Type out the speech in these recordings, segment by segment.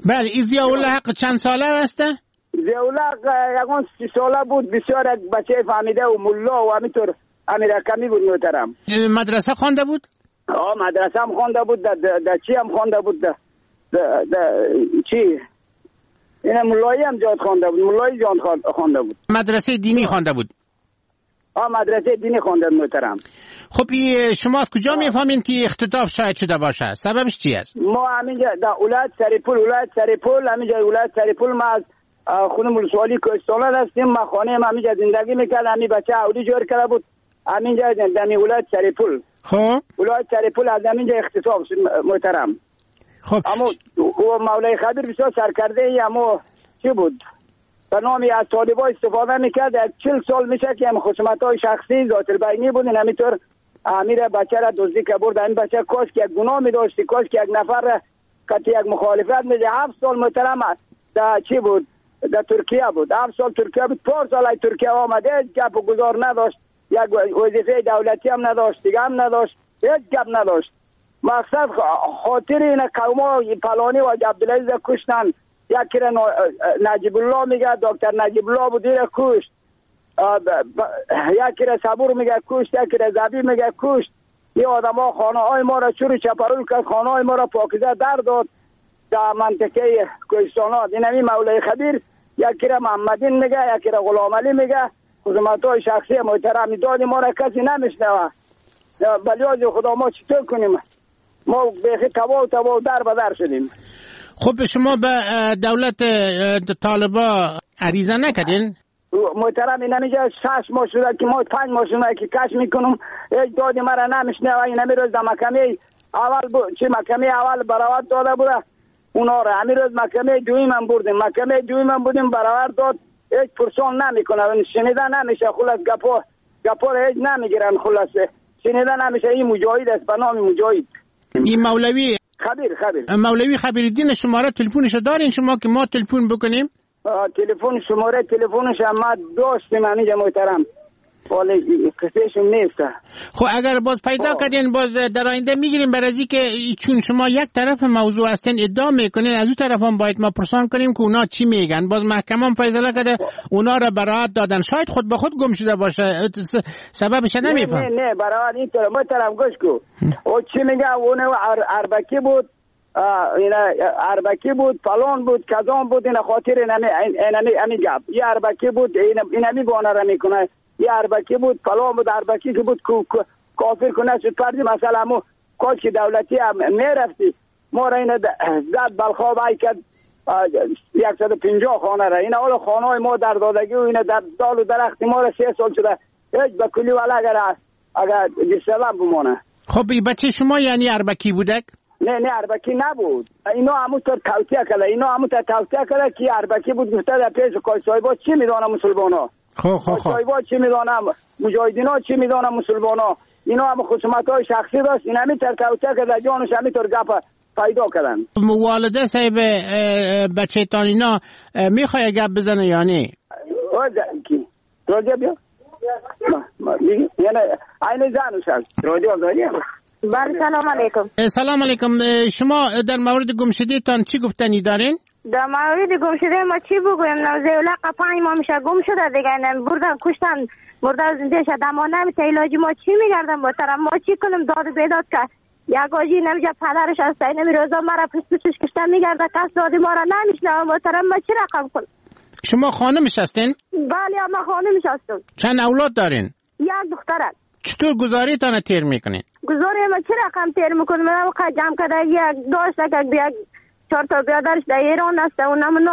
بله. این ضیاءالله حق چند ساله هسته؟ ضیاءالله یکان 30 ساله بود. بسیار یک بچه فهمیده و ملا و همینطور امیرکمی بود محترم. مدرسه خوانده بود؟ مدرسه هم خوانده بود. در چی هم خوانده بود؟ چی؟ این ملایی هم جاد خوانده بود. ملایی جاد خوانده بود. مدرسه دینی خوانده بود؟ مدرسه دینی خوانده محترم. خب شما از کجا میفهمین که اختطاف شاید شده باشه؟ سببش چی است؟ ما همینجا در ولایت سرپل همینجا ولایت سرپل ما از خودم ولسوالی کوهستان هستیم. ما خانه ما همینجا زندگی میکرد. همین بچه اولی جور کرده بود همینجا در ولایت سرپل. خب ولایت سرپل از همینجا اختطاف شد محترم. خب اما مولای خبیر بسیار سرکرده ای. اما چی بود به نامی از طالبا استفاده میکرد. 40 سال میشه که هم خصومت‌های شخصی ذات البینی بود. این همینطور امیر بچه را دزدی که برد. این بچه کاش که یک گناه می‌داشت، کاش که یک نفر کتی یک مخالفت میده. 7 سال محترم در چی بود در ترکیه بود. 7 سال ترکیه بود. 4 سال ای ترکیه آمده هیچ گپ و گزار نداشت. یک وظیفه دولتی هم نداشت، دیگه هم نداشت، هیچ گپ نداشت. مقصد خاطر این قوما پلانی و عبدالعزیز کشتن. یکی را نجیب الله میگه دکتر نجیب الله بود دیره کشت. یکی را صبور میگه کشت. یکی را زبی میگه کشت. یه آدم ها خانه های ما را چوری چپرول کرد. خانه های ما را پاکیزه در داد در منطقه کوهستانات. این همی مولای خبیر یکی را محمدین میگه، یکی را غلام علی میگه. خدمت های شخصی محترم داد ما را کسی نمیشنوه. بلیاز خدا ما چطور کنیم؟ ما بیخی تبا در بدر شدیم. خب شما به دولت طالبا عریضه نکردین؟ محترم این همیجا 6 ماه شده که ما 5 ماه شده که کش میکنم هیچ دادی مرا نمیشنه. و این همی روز در محکمه اول بود چی محکمه اول براوت داده بوده اونا را. همی روز محکمه دویم هم بودیم براوت داد. هیچ پرسان نمیکنه شنیده نمیشه. خلاص گپا را هیچ نمیگیرن. خلاص شنیده نمیشه. این مجاهد است به نام مجاهد. این مولوی خبیر مولوی خبیرالدین شماره تلفنشو دارین شما که ما تلفن بکنیم؟ تلفن شماره تلفنش ما داشتیم همینجا محترم ولی قصهشون نیست. خب اگر باز پیدا کردین باز در آینده میگیریم برای که چون شما یک طرف موضوع هستین ادعا میکنین از اون طرف هم باید ما پرسان کنیم که اونا چی میگن. باز محکمه هم فیصله کرده اونا را براعت دادن. شاید خود به خود گم شده باشه سببش نمیفهم. نه براعت این طرف محترم گوش کو. او چی میگه اون اربکی بود اربکی بود فلان بود کزان بود. این خاطر اینمی گپ یه اربکی بود اینمی بانه را میکنه. یه اربکی بود فلان بود اربکی که بود کافر کنه شد پردی مثلا ما کاش که دولتی هم میرفتی ما را این زد بلخواب های کرد 150 خانه را. این اول خانه های ما در دادگی و این در دال و درخت ما را 3 سال شده هیچ به کلی ولی اگر جسلم بمانه. خب این بچه شما یعنی اربکی بودک؟ نه اربکی نبود. اینا همونطور توصیه کرده که اربکی بود. گفته در پیش کاشایبا چی میدانه مسلمان ها. کاشایبا چی میدانه مجاهدین ها چی میدانه مسلمان ها. اینا هم خصومت های شخصی داشت. این همینطور توصیه کرده جانش همینطور گپ پیدا کردن. والده صاحب بچه تان اینا میخواه گپ بزنه یا نه؟ کی؟ راجع بیا یعنی این زنش هست راجع داریم. سلام علیکم. سلام علیکم. شما در مورد گمشده تان چی گفتنی دارین؟ در مورد گمشده ما چی بگویم؟ ضیاءالله 5 ماه میشه گم شده دیگه. بردن کشتن مرده زنده شد. اما نمیشه علاج ما چی میگردن محترم؟ ما چی کنیم؟ داد بیداد که یک آجی نمیشه پدرش هست نمی روزا مرا پشتش کشتن میگرده کس دادی ما را نمیشنه محترم. ما چی رقم کنم؟ شما خانمش هستین؟ بله ما خانمش هستم. چند اولاد دارین؟ یک دختره. چطور گزاری تانه تیر میکنین؟ گزاری ما چی رقم تیر میکنیم؟ من وقت جمع کرده یک داشته که یک 4 تا بیادرش در ایران هسته و نمونا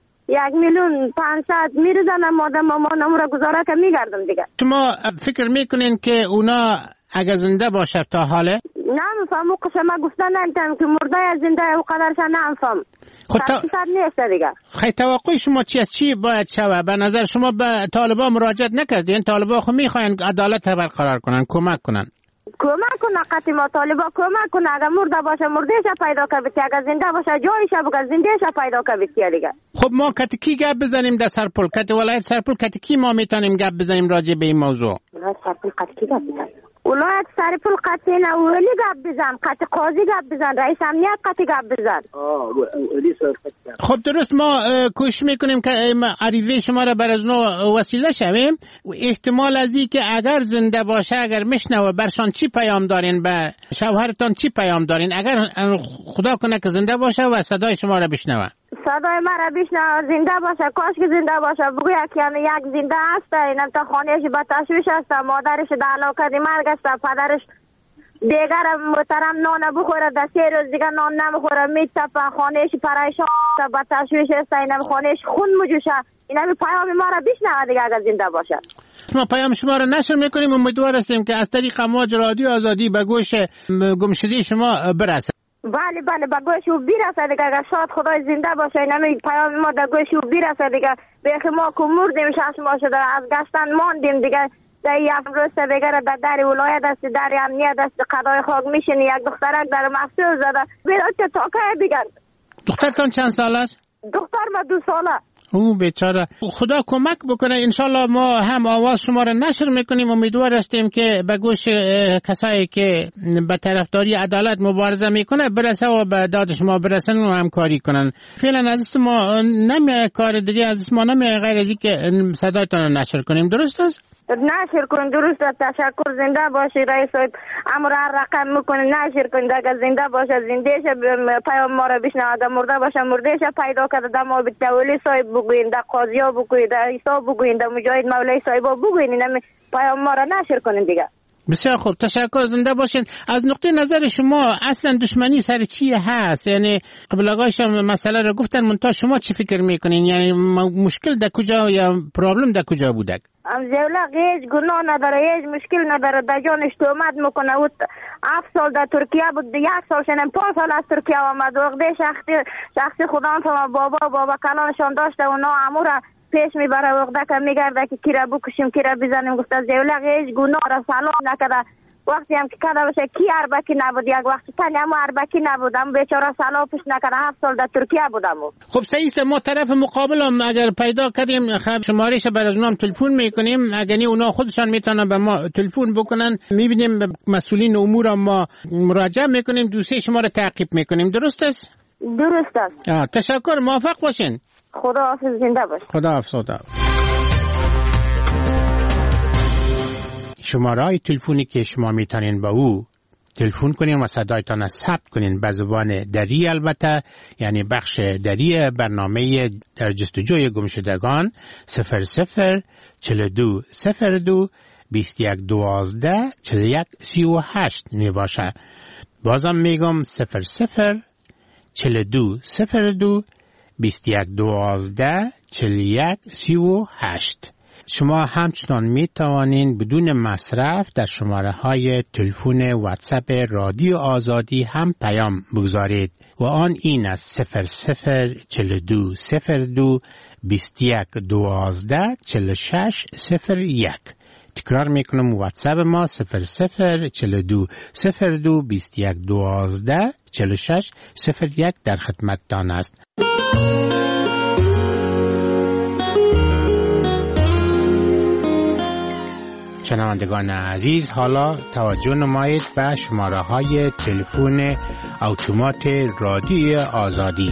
1,500,000 میرزنم مادم ما نمورا گزاره که میگردم دیگه. شما فکر میکنین که اونا اگه زنده باشه تا حاله؟ نمیفهم. ما گفتن نمیتونم که مرده یا زنده و قدرش نمیفهم. نیست دیگه. خیلی توقع شما چی است؟ چی باید شوه؟ به نظر شما به طالبان مراجعت نکردین؟ طالبان خب میخواین عدالت برقرار کنن کمک کنن قطعی ما طالبان کمک کنن. اگر مرده باشه مردهش پیدا کنه، اگر زنده باشه جایش بگه زندهش پیدا کنه دیگه. خب ما کتکی گپ بزنیم در سرپل ولایت سرپل کتکی ما میتونیم گپ بزنیم راجع به این موضوع. سرپل کتکی گپ بزنیم. ولایت سرپل قطعی نه ولی گپ بزن، قطع قاضی گپ بزن، رئیس امنیت قطعی گپ بزن. خب درست، ما کوشش میکنیم که عریضه شما را بر از نو وسیله شویم. احتمال از این که اگر زنده باشه، اگر میشنوه، برشان چی پیام دارین؟ به شوهرتان چی پیام دارین اگر خدا کنه که زنده باشه و صدای شما را بشنوه؟ صدای ما را بشنوه، زنده باشه، کاش که زنده باشه. بگوی که یک زنده هست، اینم تا خانهش با تشویش هست، مادرش در علاقه مرگ است، پدرش دیگر محترم نان بخوره، در 3 روز دیگر نان نمیخوره، میتپه، خانهش پریشان است، با تشویش است، اینم خانهش خون مجوشه. اینم پیام ما را بشنوه دیگه اگر زنده باشه. ما پیام شما را نشر میکنیم، امیدوار هستیم که از طریق امواج رادیو آزادی به گوش گمشده شما برسه. بله بله، به گوش او برسه دیگه، اگر شاید خدای زنده باشه اینم پیام ما در گوش او برسه دیگه. بیخ ما که مردیم 6 ماه شده، از گشتن ماندیم دیگه. در یک روز بگره در ولایت است، در امنیت است، قضای خاک میشینی، یک دخترک در محصول زده بیداد که تاکه دیگر. دخترتان چند سال است؟ دختر ما 2 ساله. او بیچاره، خدا کمک بکنه. انشالله ما هم آواز شما را نشر میکنیم، امیدوار هستیم که به گوش کسایی که به طرفداری عدالت مبارزه میکنه برسه و به داد شما برسن و همکاری کنن. فعلا از ما نمیه کار دیگه، از ما نمیه غیر از اینکه صدایتان را نشر کنیم. درست است؟ نشر کن. درست است. تشکر. زنده باشی رئیس صاحب. امر هر رقم میکنه نشر کن. اگر زنده باشه زندهش پیام ما را بشنوه، مرده باشه مردهش پیدا کرده. در ما به تولی صاحب بگوین، در قاضی ها بگوین، در حساب بگوین، در مجاهد مولای صاحب ها بگوین. این پیام ما را نشر کنین دیگه. بسیار خوب، تشکر. زنده باشین. از نقطه نظر شما اصلا دشمنی سر چی هست؟ یعنی قبل آقایش مسئله رو گفتن، منتها شما چی فکر میکنین؟ یعنی مشکل در کجا یا پرابلم در کجا بوده؟ زولق هیچ گناه نداره، هیچ مشکل نداره، در جانش تهمت میکنه. او 7 سال در ترکیه بود، 1 سال شنم 5 سال از ترکیه آمد. وقتی شخصی خدا هم بابا کلانشان داشته، اونا امورا پیش میبره. وقتی که میگرده که کی را بکشیم کی را بزنیم، گفته زولق هیچ گناه را سلام نکرده. وقتی هم که کده باشه کی اربکی نبود، یک وقتی تنی هم اربکی نبودم، بیچاره سلام پیش نکرده. 7 سال در ترکیه بودم. خب سعیست، ما طرف مقابل هم اگر پیدا کردیم شمارش بر از اونام تلفن میکنیم، اگر نی اونا خودشان میتونن به ما تلفن بکنن، میبینیم مسئولین امور ما مراجعه میکنیم، دوسیه شما رو تعقیب میکنیم. درست است؟ درست است. تشکر، موفق باشین. خدا حافظ. زنده باش. خدا حافظ. شماره‌های تلفنی که شما میتونین با او تلفن کنین و صدایتان ثبت کنین به زبان دری، البته یعنی بخش دری برنامه در جستجوی گمشدگان 00 42 02 21 12 41 38 می باشه. بازم میگم 00 42 02 21 12 41 38. شما همچنان می توانین بدون مصرف در شماره های تلفن واتساپ رادیو آزادی هم پیام بگذارید و آن این است 00 42 02 21 12 46 01. تکرار میکنم، واتساپ ما 00 42 02 21 12 46 01 در خدمتتان است. شنوندگان عزیز، حالا توجه نمایید به شماره های تلفن اتومات رادیو آزادی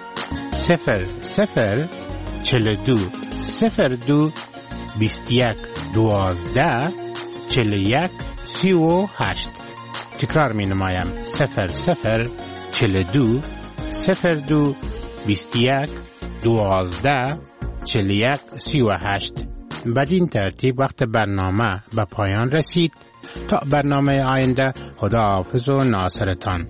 00 42 02 21 12 41 38. تکرار می نمایم 00 42 02 21 12 41 38. بدین ترتیب وقت برنامه به پایان رسید. تا برنامه آینده، خدا حافظ و ناصرتان.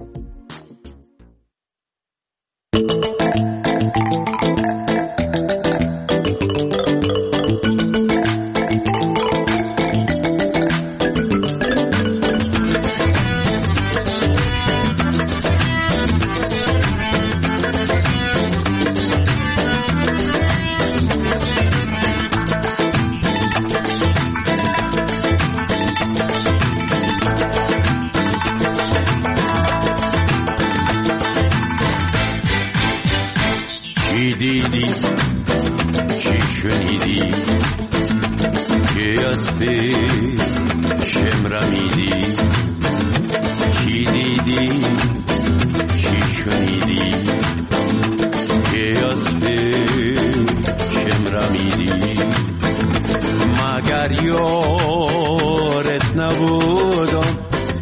که از پیشم رمیدی، چی دیدی چی شنیدی، که از پیشم رمیدی، مگر یارت نبودم،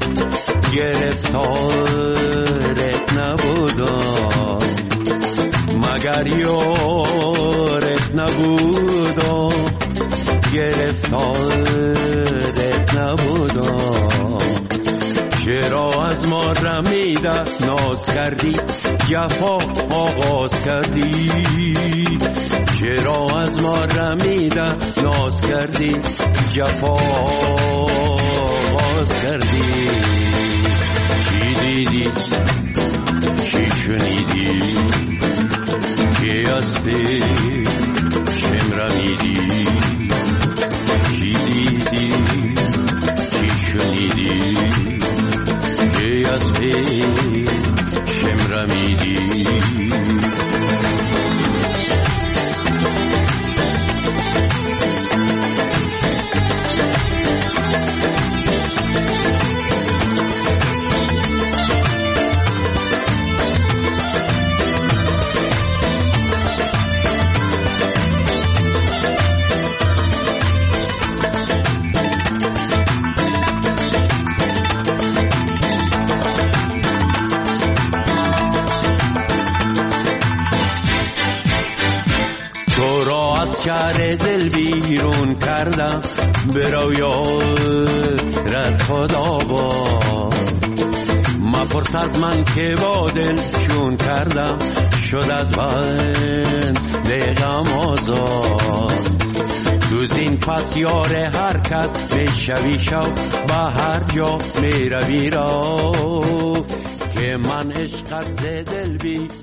گرفتارت نبودم، مگر یارت نبودم، گرفتارت نبودم. چرا از ما رمیده ناز کردی، جفا آغاز کردی، چرا از ما رمیده ناز کردی، جفا آغاز کردی، چی دیدی چی شنیدی، که از پیشم رمیدی، چی دیدی چی شنیدی، که از پیشم رمیدی. شهر دل بیرون کردم، به رویات خدا با مپرس از من که با دل چون کردم، شد از بند غم آزاد. تو زین پس یار هر کس میشوی شو، به هر جا میروی را، که من عشقت ز دل بی